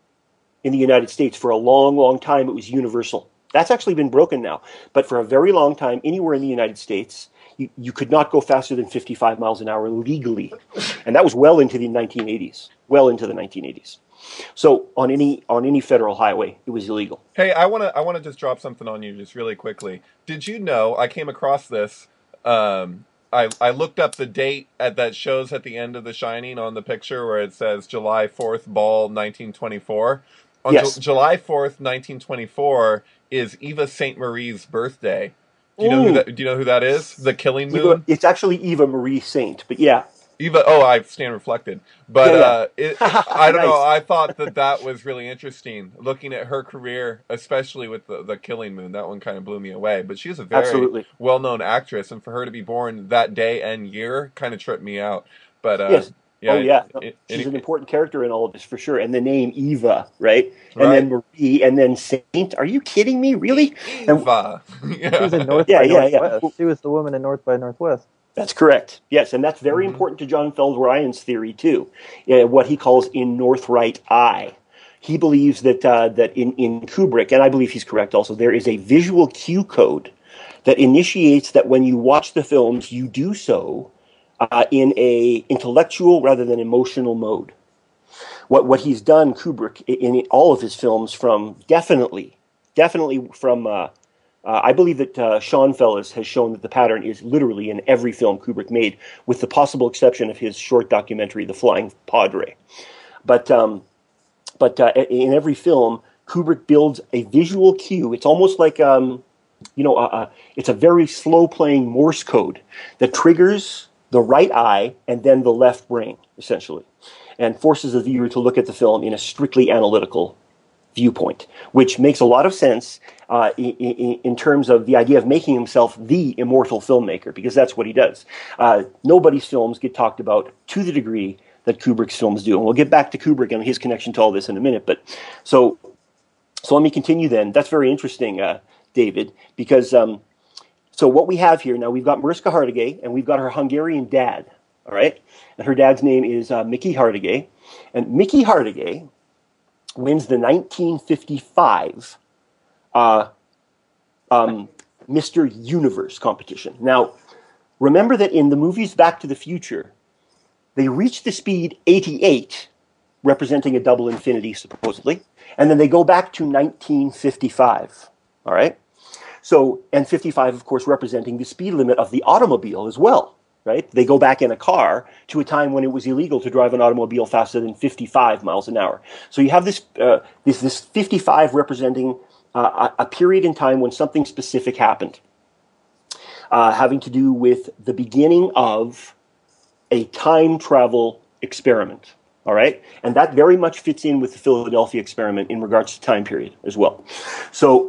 in the United States. For a long, long time, it was universal. That's actually been broken now. But for a very long time, anywhere in the United States, You, you could not go faster than fifty-five miles an hour legally. And that was well into the nineteen eighties. Well into the nineteen eighties. So on any on any federal highway, it was illegal. Hey, I want to I want to just drop something on you just really quickly. Did you know, I came across this, um, I, I looked up the date at that shows at the end of The Shining on the picture where it says July fourth, Ball, nineteen twenty-four. On Yes. Ju- July fourth, nineteen twenty-four is Eva Saint Marie's birthday. Do you know who Ooh. that? Do you know who that is? The Killing Moon. Eva, it's actually Eva Marie Saint, but yeah. Eva. Oh, I stand reflected. But Yeah, yeah. uh, it, I don't know. Nice. I thought that that was really interesting, looking at her career, especially with the, the Killing Moon. That one kind of blew me away. But she's a very Absolutely. well-known actress, and for her to be born that day and year kind of tripped me out. But uh, Yes. yeah, oh, yeah. No, it- she's it- an important character in all of this, for sure. And the name Eva, right? And Right. then Marie, and then Saint. Are you kidding me? Really? And- Eva. She was in North Yeah, by yeah, yeah. Northwest. She was the woman in North by Northwest. That's correct. Yes, and that's very Mhm. important to John Feld Ryan's theory too. Uh, what he calls in North Right Eye. He believes that uh, that in, in Kubrick, and I believe he's correct also, there is a visual cue code that initiates that when you watch the films, you do so uh, in a intellectual rather than emotional mode. What what he's done, Kubrick, in, in all of his films, from definitely, definitely from uh, Uh, I believe that uh, Sean Fellis has shown that the pattern is literally in every film Kubrick made, with the possible exception of his short documentary, The Flying Padre. But um, but uh, in every film, Kubrick builds a visual cue. It's almost like um, you know, uh, uh, it's a very slow playing Morse code that triggers the right eye and then the left brain, essentially, and forces the viewer to look at the film in a strictly analytical viewpoint, which makes a lot of sense uh, in, in, in terms of the idea of making himself the immortal filmmaker, because that's what he does. Uh, nobody's films get talked about to the degree that Kubrick's films do. And we'll get back to Kubrick and his connection to all this in a minute. But so, so let me continue then. That's very interesting, uh, David, because um, so what we have here now, we've got Mariska Hargitay and we've got her Hungarian dad, all right? And her dad's name is uh, Mickey Hargitay. And Mickey Hargitay wins the nineteen fifty-five uh, um, Mister Universe competition. Now, remember that in the movies Back to the Future, they reach the speed eighty-eight, representing a double infinity, supposedly, and then they go back to nineteen fifty-five, all right? So, and fifty-five, of course, representing the speed limit of the automobile as well. Right? They go back in a car to a time when it was illegal to drive an automobile faster than fifty-five miles an hour. So you have this uh, this, this fifty-five representing uh, a, a period in time when something specific happened, uh, having to do with the beginning of a time travel experiment. All right? And that very much fits in with the Philadelphia experiment in regards to time period as well. So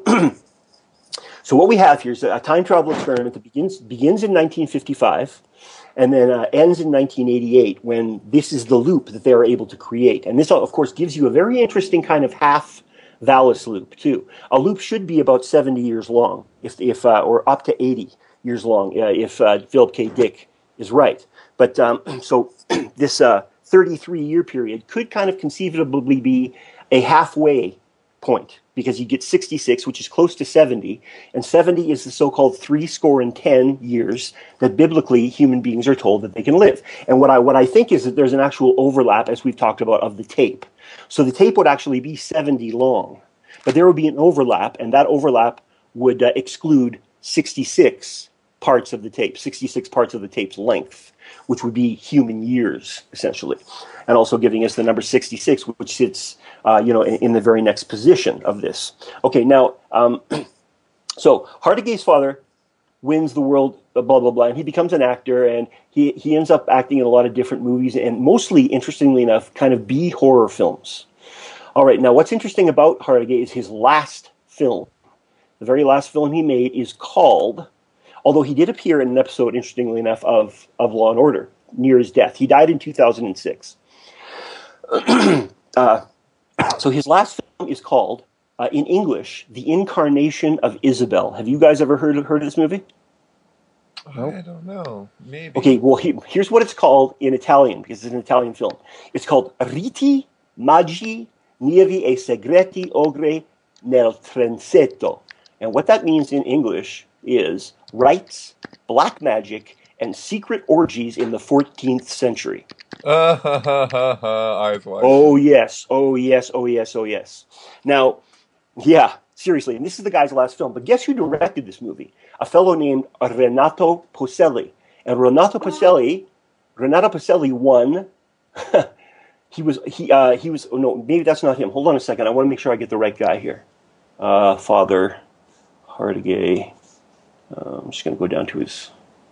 So what we have here is a time travel experiment that begins begins in nineteen fifty-five and then uh, ends in nineteen eighty-eight, when this is the loop that they are able to create. And this, of course, gives you a very interesting kind of half Vallis loop, too. A loop should be about seventy years long, if if uh, or up to eighty years long, uh, if uh, Philip K. Dick is right. But um, so this uh, thirty-three year period could kind of conceivably be a halfway point, because you get sixty-six, which is close to seventy, and seventy is the so-called three score and ten years that biblically human beings are told that they can live. And what I what I think is that there's an actual overlap, as we've talked about, of the tape. So the tape would actually be seventy long, but there would be an overlap, and that overlap would uh, exclude sixty-six parts of the tape, sixty-six parts of the tape's length, which would be human years, essentially, and also giving us the number sixty-six, which sits Uh, you know, in, in the very next position of this. Okay, now, um, so Hargitay's father wins the world, uh, blah, blah, blah, and he becomes an actor, and he, he ends up acting in a lot of different movies, and mostly, interestingly enough, kind of B-horror films. All right, now what's interesting about Hargitay is his last film. The very last film he made is called, although he did appear in an episode, interestingly enough, of, of Law and Order, near his death. He died in two thousand six. uh, So his last film is called, uh, in English, The Incarnation of Isabel. Have you guys ever heard of, heard of this movie? Nope. I don't know. Maybe. Okay, well, he, here's what it's called in Italian, because it's an Italian film. It's called Riti Magi Neri e Segreti Ogre nel Transetto. And what that means in English is rites, black magic, and secret orgies in the fourteenth century. Uh, ha, ha, ha, ha. Eyes wide. Oh, yes. Oh, yes. Oh, yes. Oh, yes. Now, yeah, seriously. And this is the guy's last film. But guess who directed this movie? A fellow named Renato Poselli. And Renato Poselli, Renato Poselli won. he was, he, uh, he was, oh, no, maybe that's not him. Hold on a second. I want to make sure I get the right guy here. Uh, Father Hargitay. Uh, I'm just going to go down to his...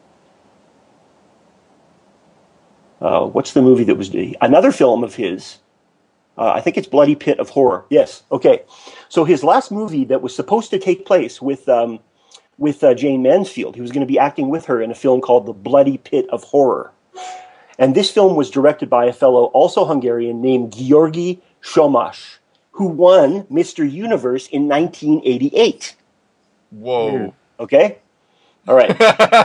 Uh, what's the movie that was the, another film of his? Uh, I think it's Bloody Pit of Horror. Yes. Okay. So his last movie that was supposed to take place with um, with uh, Jane Mansfield, he was going to be acting with her in a film called The Bloody Pit of Horror. And this film was directed by a fellow, also Hungarian, named György Somas, who won Mister Universe in nineteen eighty-eight. Whoa. Okay? All right.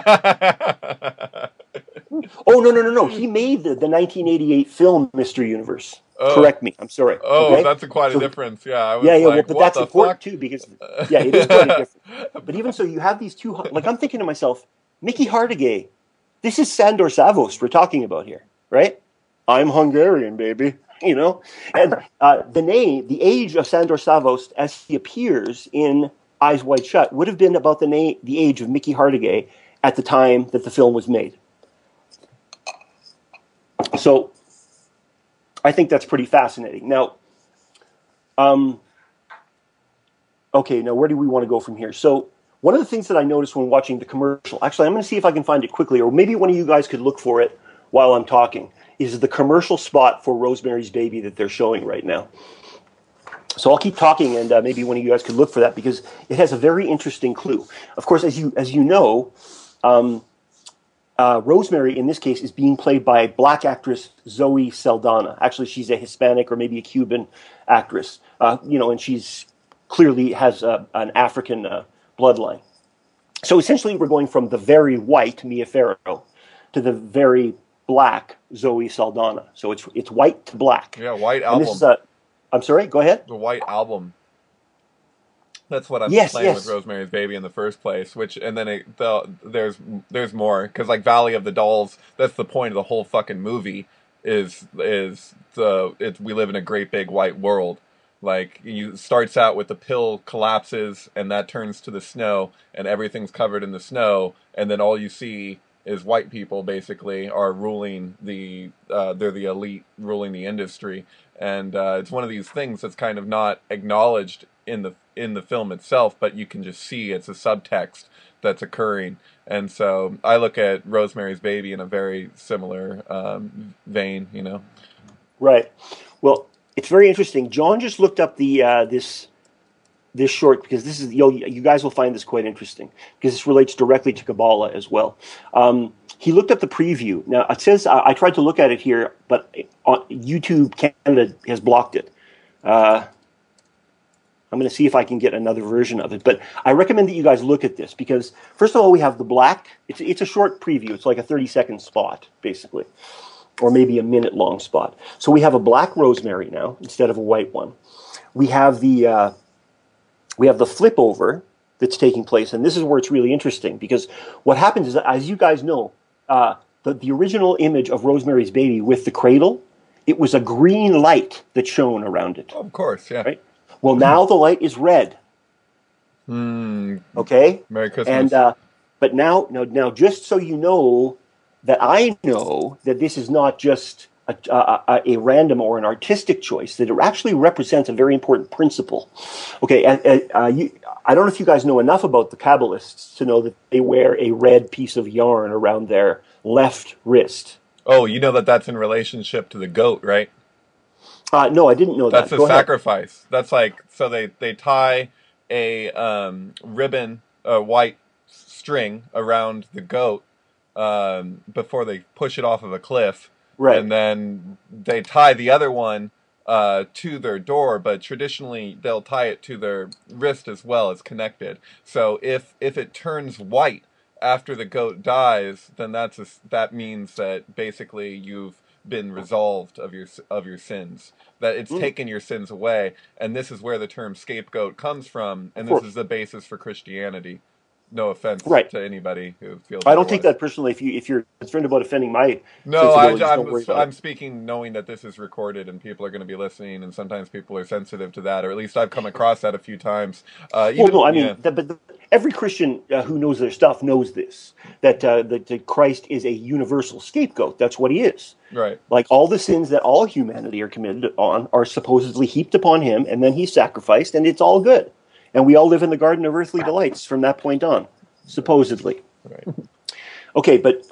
Oh, no, no, no, no. He made the, the nineteen eighty-eight film Mister Universe. Oh. Correct me. I'm sorry. Oh, okay? that's a quite a so, difference. Yeah, I was yeah, yeah. like, Well, but what that's the important, fuck? too, because, yeah, it is quite different. But even so, you have these two, like, I'm thinking to myself, Mickey Hargitay, this is Sandor Szavost we're talking about here, right? I'm Hungarian, baby. You know? And uh, the name, the age of Sandor Szavost as he appears in Eyes Wide Shut would have been about the, na- the age of Mickey Hargitay at the time that the film was made. So I think that's pretty fascinating. Now, um, okay, now where do we want to go from here? So one of the things that I noticed when watching the commercial, actually I'm going to see if I can find it quickly, or maybe one of you guys could look for it while I'm talking, is the commercial spot for Rosemary's Baby that they're showing right now. So I'll keep talking, and uh, maybe one of you guys could look for that, because it has a very interesting clue. Of course, as you as you know, um, uh, Rosemary in this case is being played by black actress Zoe Saldana. Actually, she's a Hispanic or maybe a Cuban actress, uh, you know, and she's clearly has a, an African uh, bloodline. So essentially, we're going from the very white Mia Farrow to the very black Zoe Saldana. So it's it's white to black. Yeah, White And Album. this is a, I'm sorry, go ahead. The White Album. That's what I'm Yes, playing yes. with Rosemary's Baby in the first place. Which and then it, the, there's there's more, because like Valley of the Dolls. That's the point of the whole fucking movie. Is is the it's we live in a great big white world. Like you starts out with the pill collapses and that turns to the snow and everything's covered in the snow, and then all you see is white people basically are ruling the uh, they're the elite ruling the industry. And uh, it's one of these things that's kind of not acknowledged in the in the film itself, but you can just see it's a subtext that's occurring. And so I look at Rosemary's Baby in a very similar um, vein, you know. Right. Well, it's very interesting. John just looked up the uh, this this short, because this is you'll, you guys will find this quite interesting, because this relates directly to Kabbalah as well. Um, he looked up the preview. Now it says I, I tried to look at it here, but on, YouTube Canada has blocked it. Uh, I'm going to see if I can get another version of it, but I recommend that you guys look at this, because first of all, we have the black. It's it's a short preview. It's like a thirty second spot, basically, or maybe a minute long spot. So we have a black Rosemary now instead of a white one. We have the uh, we have the flip over that's taking place, and this is where it's really interesting, because what happens is, as you guys know, uh, the the original image of Rosemary's Baby with the cradle, it was a green light that shone around it. Of course, yeah. Right. Well, now the light is red. Mm, Okay. Merry Christmas. And uh, but now, now, now, just so you know, that I know that this is not just a, a, a random or an artistic choice, that it actually represents a very important principle. Okay, and, uh, you, I don't know if you guys know enough about the Kabbalists to know that they wear a red piece of yarn around their left wrist. Oh, you know that that's in relationship to the goat, right? Uh, no, I didn't know That's that. a Go ahead. sacrifice. That's like, so they, they tie a um, ribbon, a white string around the goat um, before they push it off of a cliff. Right. And then they tie the other one uh, to their door, but traditionally they'll tie it to their wrist as well. It's connected. So if if it turns white after the goat dies, then that's a, that means that basically you've been resolved of your of your sins, that it's mm. taken your sins away. And this is where the term scapegoat comes from, and this is the basis for Christianity. No offense right. to anybody who feels I don't otherwise. take that personally. If you if you're concerned about offending my no, I, don't I'm worry about I'm it. speaking knowing that this is recorded and people are going to be listening, and sometimes people are sensitive to that, or at least I've come across that a few times. Uh, even, well, no, I mean, yeah. the, but the, every Christian uh, who knows their stuff knows this, that, uh, that that Christ is a universal scapegoat. That's what he is. Right. Like all the sins that all humanity are committed on are supposedly heaped upon him, and then he's sacrificed, and it's all good. And we all live in the garden of earthly delights from that point on, supposedly. Right. Okay, but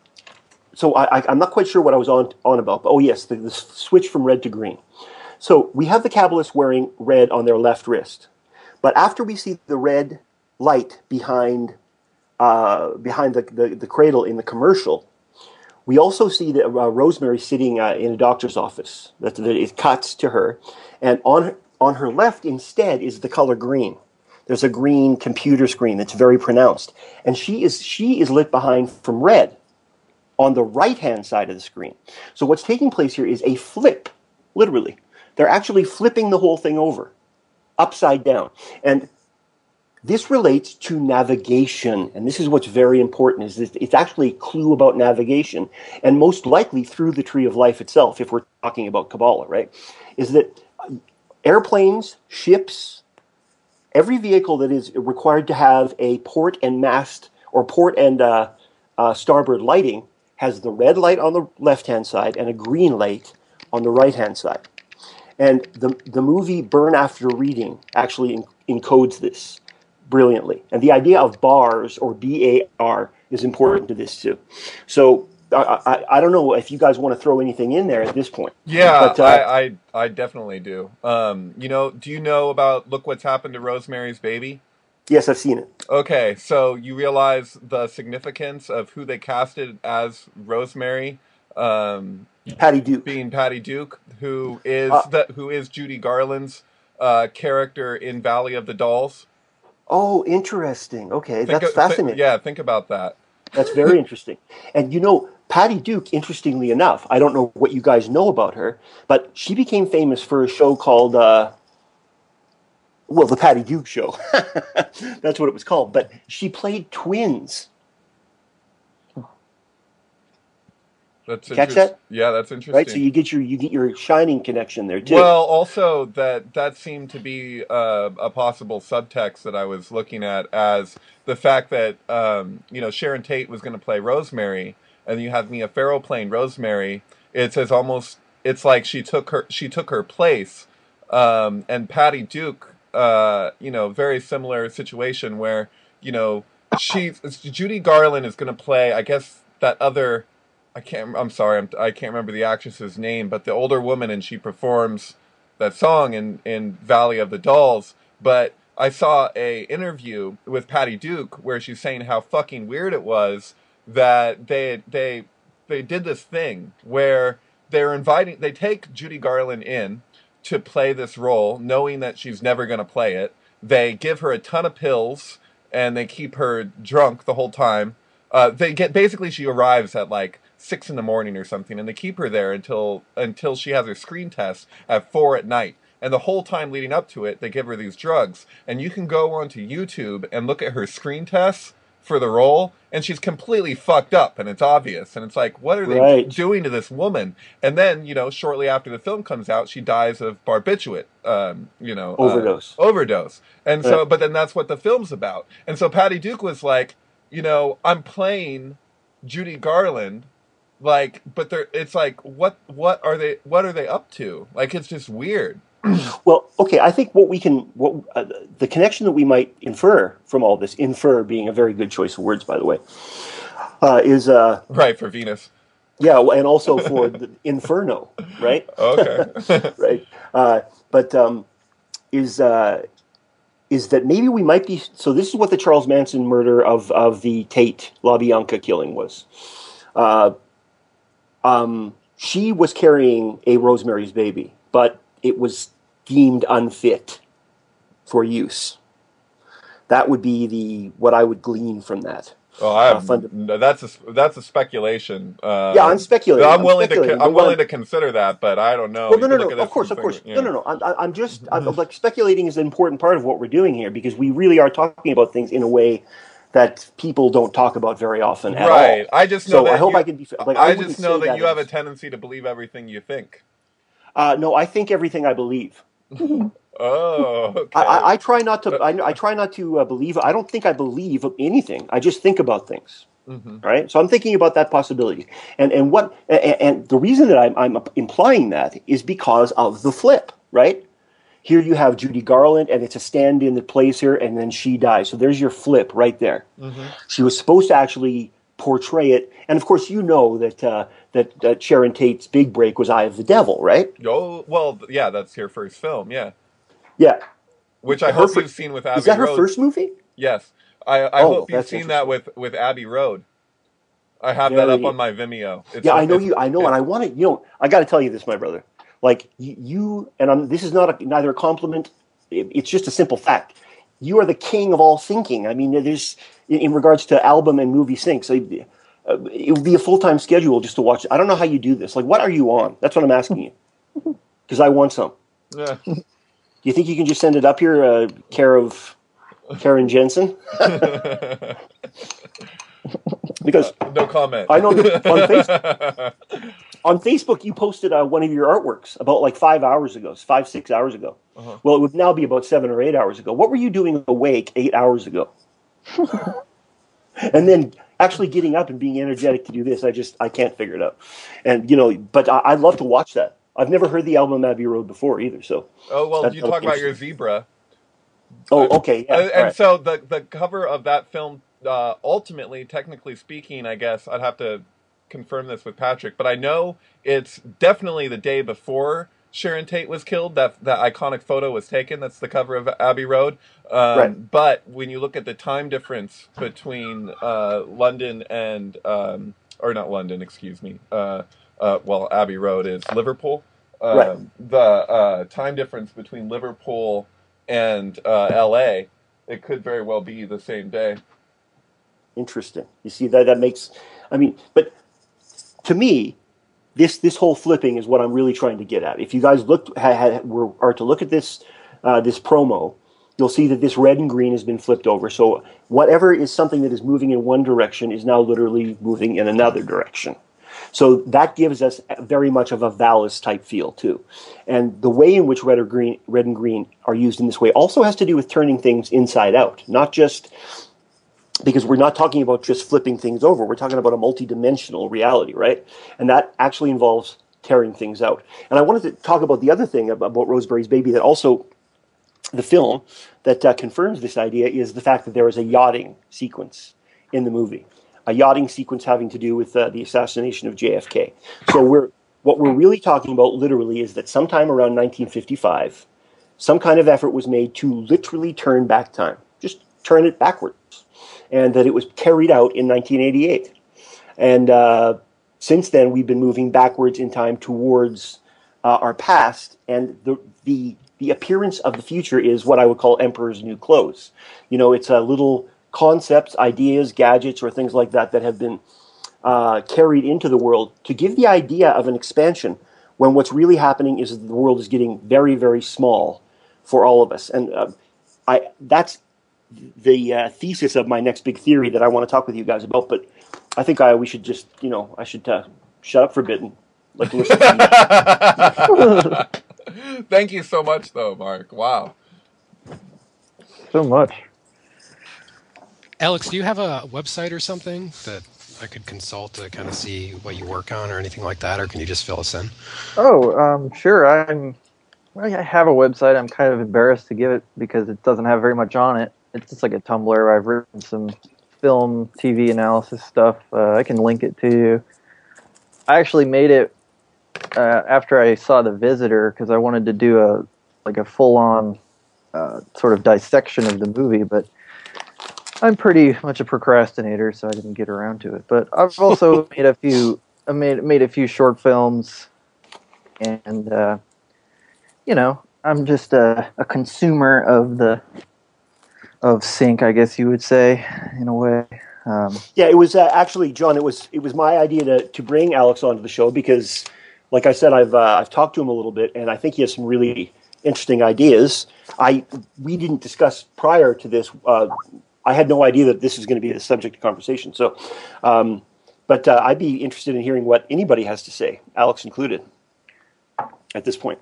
so I, I, I'm not quite sure what I was on on about. But oh yes, the, the switch from red to green. So we have the Kabbalists wearing red on their left wrist, but after we see the red light behind uh, behind the, the the cradle in the commercial, we also see that uh, Rosemary sitting uh, in a doctor's office. That, that it cuts to her, and on her, on her left instead is the color green. There's a green computer screen that's very pronounced, and she is she is lit behind from red on the right-hand side of the screen. So what's taking place here is a flip, literally. They're actually flipping the whole thing over, upside down. And this relates to navigation, and this is what's very important, is that it's actually a clue about navigation, and most likely through the Tree of Life itself, if we're talking about Kabbalah, right? Is that airplanes, ships, every vehicle that is required to have a port and mast or port and uh, uh, starboard lighting has the red light on the left-hand side and a green light on the right-hand side. And the the movie Burn After Reading actually en- encodes this brilliantly. And the idea of bars, or B A R, is important to this too. So I, I, I don't know if you guys want to throw anything in there at this point. Yeah, but, uh, I, I I definitely do. Um, you know, do you know about Look What's Happened to Rosemary's Baby? Yes, I've seen it. Okay, so you realize the significance of who they casted as Rosemary, um, Patty Duke. being Patty Duke, who is Uh, the who is Judy Garland's uh, character in Valley of the Dolls. Oh, interesting. Okay, Think that's of- thi- fascinating. yeah, think about that. That's very interesting. And you know, Patty Duke, interestingly enough, I don't know what you guys know about her, but she became famous for a show called, uh, well, the Patty Duke Show. That's what it was called. But she played twins. That's Catch interest- that? Yeah, that's interesting. Right, so you get your you get your Shining connection there too. Well, also that that seemed to be uh, a possible subtext that I was looking at as the fact that um, you know Sharon Tate was going to play Rosemary, and you have Mia Farrow playing Rosemary. It's as almost it's like she took her she took her place, um, and Patty Duke, uh, you know, very similar situation where you know she Judy Garland is going to play, I guess, that other. I can't. I'm sorry. I'm, I can't remember the actress's name, but the older woman, and she performs that song in, in Valley of the Dolls. But I saw a interview with Patty Duke where she's saying how fucking weird it was that they they they did this thing where they're inviting. They take Judy Garland in to play this role, knowing that she's never going to play it. They give her a ton of pills and they keep her drunk the whole time. Uh, they get basically she arrives at like six in the morning or something, and they keep her there until until she has her screen test at four at night. And the whole time leading up to it, they give her these drugs. And you can go onto YouTube and look at her screen tests for the role, and she's completely fucked up, and it's obvious. And it's like, what are they Right. doing to this woman? And then, you know, shortly after the film comes out, she dies of barbiturate, um, you know, uh, Overdose. overdose. And so, Right. but then that's what the film's about. And so Patty Duke was like, you know, I'm playing Judy Garland, like, but they're, it's like, what, what are they, what are they up to? Like, it's just weird. Well, okay, I think what we can, what uh, the connection that we might infer from all this, infer being a very good choice of words, by the way, uh, is, uh, Right, for Venus. yeah, and also for the Inferno, right? Okay. Right. Uh, but um, is uh, is that maybe we might be, so this is what the Charles Manson murder of, of the Tate LaBianca killing was. Uh, um, she was carrying a Rosemary's Baby, but it was deemed unfit for use. That would be the what I would glean from that. Oh, I Uh, have, fund- no, that's a that's a speculation. Uh, Yeah, I'm speculating. I'm I'm willing to. speculating, con- I'm but what willing I'm- to consider that, but I don't know. Well, You no, no, can look no. at Of this course, from of course. yeah. No, no, no. I'm, I'm just I'm, like speculating is an important part of what we're doing here because we really are talking about things in a way that people don't talk about very often at Right. all. I just know So that I hope you, I can be. Like, I, I wouldn't just know say that you have a as- tendency to believe everything you think. Uh, no, I think everything I believe. Oh, okay. I, I, I try not to. I, I try not to uh, believe. I don't think I believe anything. I just think about things. Mhm. Right. So I'm thinking about that possibility, and and what and, and the reason that I'm, I'm implying that is because of the flip. Right. Here you have Judy Garland, and it's a stand-in that plays her, and then she dies. So there's your flip right there. Mhm. She was supposed to actually portray it, and of course you know that uh, that uh, Sharon Tate's big break was Eye of the Devil, right? Oh, well, yeah, that's her first film, yeah. Yeah. Which I Her hope fir- you've seen with Abbey Is that her Road. first movie? Yes. I, I Oh, hope you've that's seen that with, with Abbey Road. I have Very- that up on my Vimeo. It's Yeah, a- I know it's- you. I know, it's- and I want to. You know, I got to tell you this, my brother. Like you, you and I'm. This is not a, neither a compliment. It, it's just a simple fact. You are the king of all thinking. I mean, there's in, in regards to album and movie syncs. So, uh, it would be a full time schedule just to watch. I don't know how you do this. Like, what are you on? That's what I'm asking you. Because I want some. Yeah. Do you think you can just send it up here, uh, care of Karen Jensen? Because No comment. I know that on Facebook. on Facebook, you posted uh, one of your artworks about like five hours ago, five, six hours ago. Uh-huh. Well, it would now be about seven or eight hours ago. What were you doing awake eight hours ago? And then actually getting up and being energetic to do this, I just, I can't figure it out. And, you know, but I, I love to watch that. I've never heard the album Abbey Road before either, so. Oh, well, you talk about your zebra. Oh, okay, yeah. And, and right. so the, the cover of that film, uh, ultimately, technically speaking, I guess, I'd have to confirm this with Patrick, but I know it's definitely the day before Sharon Tate was killed. That that iconic photo was taken. That's the cover of Abbey Road. Um, right. But when you look at the time difference between uh, London and, um, or not London, excuse me, uh, uh, well, Abbey Road is Liverpool. Um, right. The uh, time difference between Liverpool and uh, L A, it could very well be the same day. Interesting. You see, that that makes, I mean, but to me, this this whole flipping is what I'm really trying to get at. If you guys looked had, had, were are to look at this uh, this promo, you'll see that this red and green has been flipped over. So whatever is something that is moving in one direction is now literally moving in another direction. So that gives us very much of a Valis type feel too. And the way in which red or green, red and green are used in this way also has to do with turning things inside out, not just because we're not talking about just flipping things over. We're talking about a multidimensional reality, right? And that actually involves tearing things out. And I wanted to talk about the other thing about, about Rosemary's Baby that also the film that uh, confirms this idea is the fact that there is a yachting sequence in the movie. A yachting sequence having to do with uh, the assassination of J F K. So we're what we're really talking about literally is that sometime around nineteen fifty-five, some kind of effort was made to literally turn back time. Just turn it backwards. And that it was carried out in nineteen eighty-eight. And uh, since then, we've been moving backwards in time towards uh, our past. And the, the the appearance of the future is what I would call Emperor's New Clothes. You know, it's a little concepts, ideas, gadgets, or things like that that have been uh, carried into the world to give the idea of an expansion when what's really happening is that the world is getting very, very small for all of us. And uh, I that's the uh, thesis of my next big theory that I want to talk with you guys about. But I think I we should just, you know, I should uh, shut up for a bit and like listen to you. Thank you so much, though, Mark. Wow. So much. Alex, do you have a website or something that I could consult to kind of see what you work on or anything like that, or can you just fill us in? Oh, um, sure. I'm. I have a website. I'm kind of embarrassed to give it because it doesn't have very much on it. It's just like a Tumblr. I've written some film, T V analysis stuff. Uh, I can link it to you. I actually made it uh, after I saw The Visitor because I wanted to do a like a full-on uh, sort of dissection of the movie, but I'm pretty much a procrastinator, so I didn't get around to it. But I've also made a few. I made made a few short films, and uh, you know, I'm just a, a consumer of the of sync, I guess you would say, in a way. Um, yeah, it was uh, actually, John. It was it was my idea to to bring Alex onto the show because, like I said, I've uh, I've talked to him a little bit, and I think he has some really interesting ideas. I we didn't discuss prior to this. Uh, I had no idea that this was going to be the subject of conversation. So, um, but uh, I'd be interested in hearing what anybody has to say, Alex included, at this point.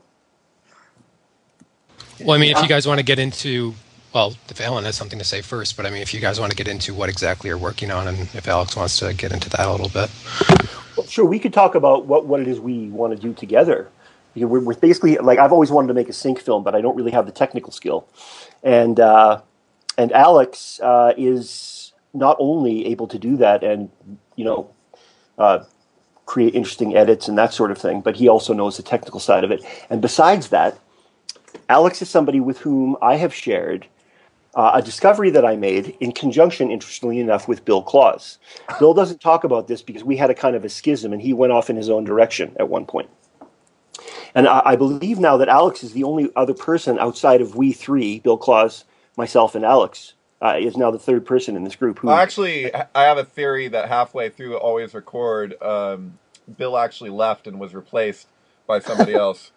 Well, I mean, if you guys want to get into, well, if Ellen has something to say first, but I mean, if you guys want to get into what exactly you're working on, and if Alex wants to get into that a little bit. Well, sure, we could talk about what, what it is we want to do together. We're, we're basically, like, I've always wanted to make a sync film, but I don't really have the technical skill. And, uh, And Alex uh, is not only able to do that and, you know, uh, create interesting edits and that sort of thing, but he also knows the technical side of it. And besides that, Alex is somebody with whom I have shared uh, a discovery that I made in conjunction, interestingly enough, with Bill Claus. Bill doesn't talk about this because we had a kind of a schism and he went off in his own direction at one point. And I, I believe now that Alex is the only other person outside of we three, Bill Claus, myself, and Alex, uh, is now the third person in this group. Who actually, I have a theory that halfway through Always Record, um, Bill actually left and was replaced by somebody else.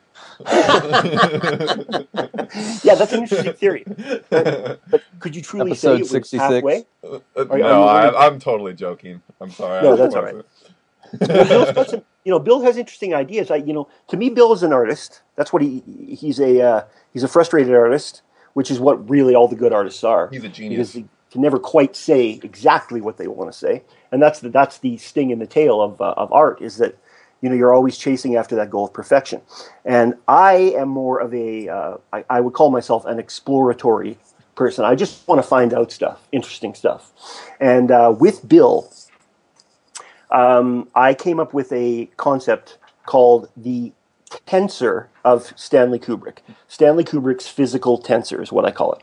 Yeah, that's an interesting theory. But, but could you truly Episode say it was sixty-six. halfway? Uh, uh, no, I, I'm totally joking. I'm sorry. No, that's all right. So Bill's got some, you know, Bill has interesting ideas. I, you know, to me, Bill is an artist. That's what he he's a uh, he's a frustrated artist, which is what really all the good artists are. He's a genius. Because they can never quite say exactly what they want to say, and that's the that's the sting in the tail of uh, of art, is that, you know, you're always chasing after that goal of perfection. And I am more of a uh, I, I would call myself an exploratory person. I just want to find out stuff, interesting stuff. And uh, with Bill, um, I came up with a concept called the tensor of Stanley Kubrick. Stanley Kubrick's physical tensor is what I call it.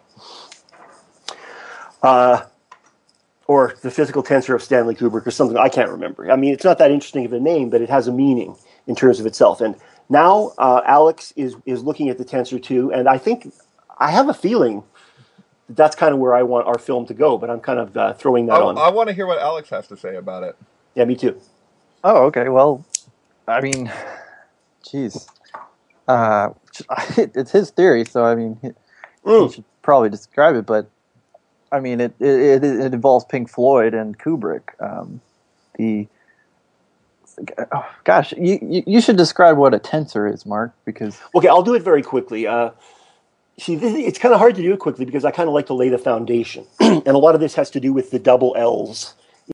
Uh, or the physical tensor of Stanley Kubrick, or something. I can't remember. I mean, it's not that interesting of a name, but it has a meaning in terms of itself. And now uh, Alex is is looking at the tensor too, and I think I have a feeling that that's kind of where I want our film to go. But I'm kind of uh, throwing that I, on. I want to hear what Alex has to say about it. Yeah, me too. Oh, okay. Well, I mean, geez, uh, it's his theory, so I mean, he, Mm. he should probably describe it. But I mean, it it, it involves Pink Floyd and Kubrick. Um, the oh, gosh, you, you you should describe what a tensor is, Mark, because Okay, I'll do it very quickly. Uh, see, this, it's kind of hard to do it quickly because I kind of like to lay the foundation, and a lot of this has to do with the double L's